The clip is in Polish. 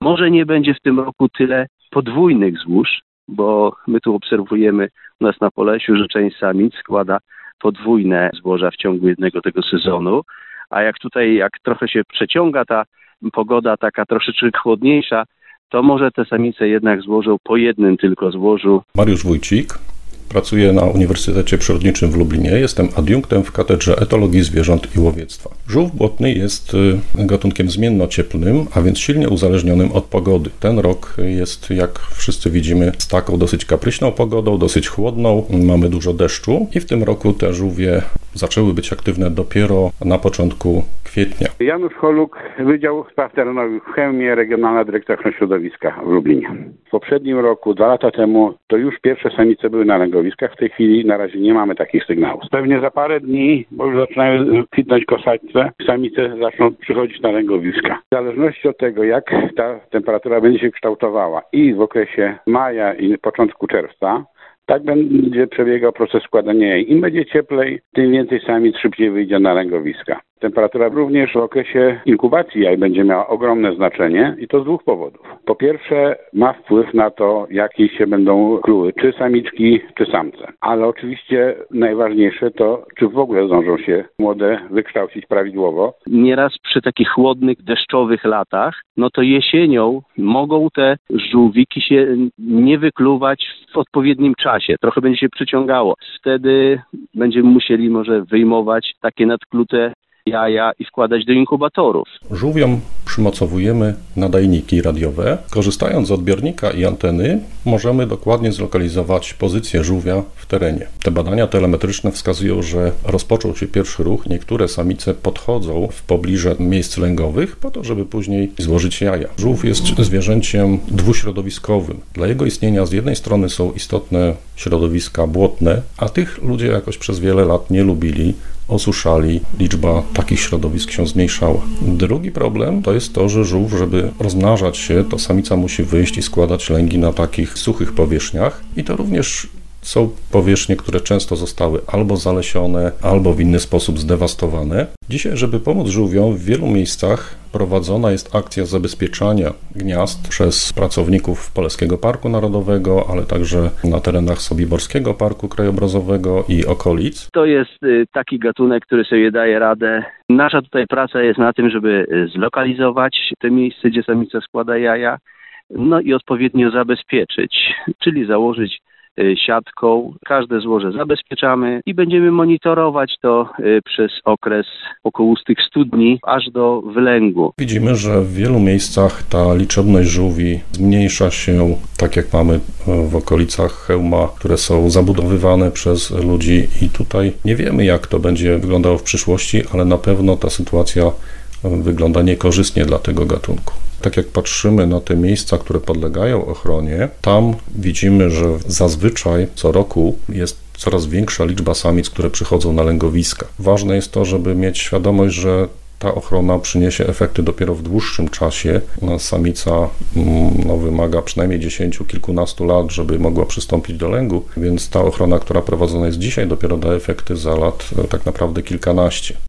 Może nie będzie w tym roku tyle podwójnych złóż, bo my tu obserwujemy u nas na Polesiu, że część samic składa podwójne złoża w ciągu jednego tego sezonu, a jak trochę się przeciąga ta pogoda taka troszeczkę chłodniejsza, to może te samice jednak złożą po jednym tylko złożu. Mariusz Wójcik, pracuję na Uniwersytecie Przyrodniczym w Lublinie. Jestem adiunktem w Katedrze Etologii Zwierząt i Łowiectwa. Żółw błotny jest gatunkiem zmiennocieplnym, a więc silnie uzależnionym od pogody. Ten rok jest, jak wszyscy widzimy, z taką dosyć kapryśną pogodą, dosyć chłodną. Mamy dużo deszczu i w tym roku te żółwie zaczęły być aktywne dopiero na początku kwietnia. Janusz Holuk, Wydział Spraw Terenowych w Chełmie, Regionalna Dyrekcja Ochrony Środowiska w Lublinie. W poprzednim roku, 2 lata temu, to już pierwsze samice były na lęgowiskach. W tej chwili na razie nie mamy takich sygnałów. Pewnie za parę dni, bo już zaczynają kwitnąć kosaćce, samice zaczną przychodzić na lęgowiska. W zależności od tego, jak ta temperatura będzie się kształtowała i w okresie maja i początku czerwca, tak będzie przebiegał proces składania jaj. Im będzie cieplej, tym więcej samic szybciej wyjdzie na lęgowiska. Temperatura również w okresie inkubacji jaj będzie miała ogromne znaczenie i to z 2 powodów. Po pierwsze, ma wpływ na to, jakie się będą kluły, czy samiczki, czy samce. Ale oczywiście najważniejsze to, czy w ogóle zdążą się młode wykształcić prawidłowo. Nieraz przy takich chłodnych, deszczowych latach, no to jesienią mogą te żółwiki się nie wykluwać w odpowiednim czasie. Trochę będzie się przyciągało. Wtedy będziemy musieli może wyjmować takie nadklute jaja i wkładać do inkubatorów. Żółwiom przymocowujemy nadajniki radiowe. Korzystając z odbiornika i anteny, możemy dokładnie zlokalizować pozycję żółwia w terenie. Te badania telemetryczne wskazują, że rozpoczął się pierwszy ruch. Niektóre samice podchodzą w pobliże miejsc lęgowych po to, żeby później złożyć jaja. Żółw jest zwierzęciem dwuśrodowiskowym. Dla jego istnienia z jednej strony są istotne środowiska błotne, a tych ludzie jakoś przez wiele lat nie lubili, osuszali, liczba takich środowisk się zmniejszała. Drugi problem to jest to, że żółw, żeby rozmnażać się, to samica musi wyjść i składać lęgi na takich suchych powierzchniach i to również są powierzchnie, które często zostały albo zalesione, albo w inny sposób zdewastowane. Dzisiaj, żeby pomóc żółwiom, w wielu miejscach prowadzona jest akcja zabezpieczania gniazd przez pracowników Polskiego Parku Narodowego, ale także na terenach Sobiborskiego Parku Krajobrazowego i okolic. To jest taki gatunek, który sobie daje radę. Nasza tutaj praca jest na tym, żeby zlokalizować te miejsce, gdzie samica składa jaja, no i odpowiednio zabezpieczyć, czyli założyć siatką. Każde złoże zabezpieczamy i będziemy monitorować to przez okres około tych 100 dni aż do wylęgu. Widzimy, że w wielu miejscach ta liczebność żółwi zmniejsza się, tak jak mamy w okolicach Chełma, które są zabudowywane przez ludzi i tutaj nie wiemy, jak to będzie wyglądało w przyszłości, ale na pewno ta sytuacja wygląda niekorzystnie dla tego gatunku. Tak jak patrzymy na te miejsca, które podlegają ochronie, tam widzimy, że zazwyczaj co roku jest coraz większa liczba samic, które przychodzą na lęgowiska. Ważne jest to, żeby mieć świadomość, że ta ochrona przyniesie efekty dopiero w dłuższym czasie. Samica wymaga przynajmniej 10, kilkunastu lat, żeby mogła przystąpić do lęgu, więc ta ochrona, która prowadzona jest dzisiaj, dopiero da efekty za lat tak naprawdę kilkanaście.